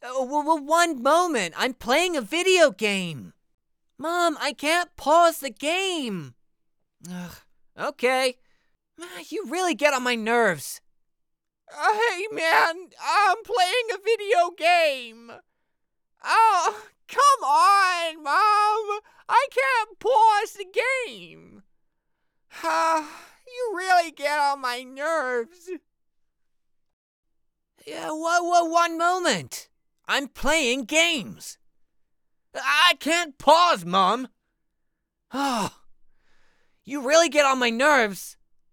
One moment. I'm playing a video game. Mom, I can't pause the game. Ugh, okay. You really get on my nerves. Hey, man, I'm playing a video game. Oh, come on, Mom. I can't pause the game. You really get on my nerves. Yeah, one moment. I'm playing games. I can't pause, Mom. Oh, you really get on my nerves.